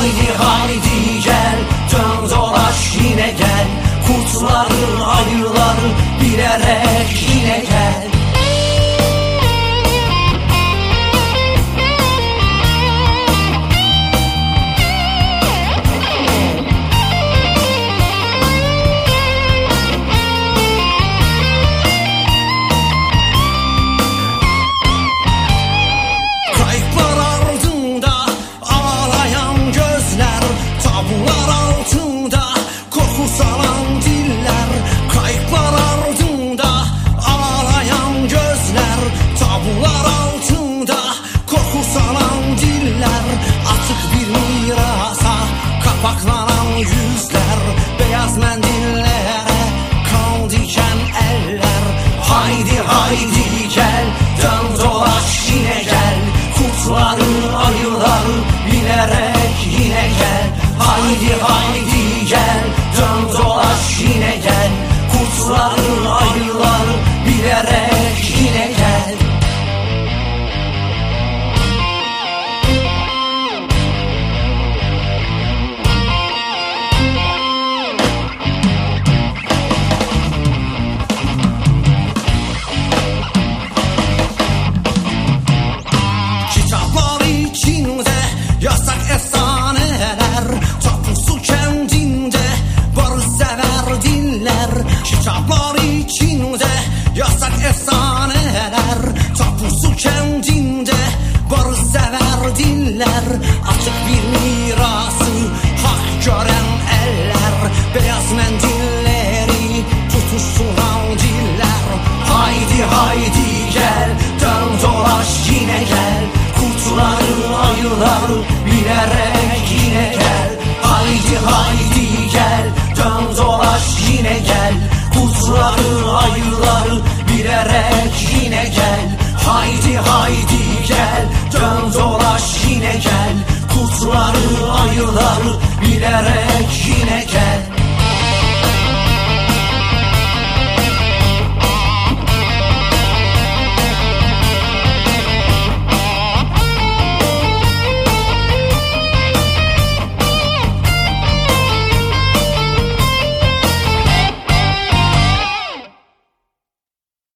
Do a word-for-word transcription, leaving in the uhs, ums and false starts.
Haydi haydi gel, dön dolaş yine gel. Kurtları ayıları bilerek yine gel. Paklanan yüzler, beyaz mendillere kan diken eller. Haydi haydi gel, dön dolaş yine gel. Kurtları ayıları bilerek yine gel. Haydi haydi gel, dön dolaş yine gel. Kurtları ayıları bilerek yine gel. Yasak efsaneler, tapusu kendinde, barışsever diller. Kitaplar içinde yasak efsaneler, tapusu kendinde, barışsever diller. Açık bir mirası hak gören eller, beyaz mendilleri tutuşturan diller. Haydi haydi gel, dön dolaş yine gel. Kurtları ayıları bilerek yine gel. Haydi haydi gel, dön dolaş yine gel. Kurtları ayıları bilerek yine gel. Haydi haydi gel, dön dolaş yine gel. Kurtları ayıları bilerek yine gel.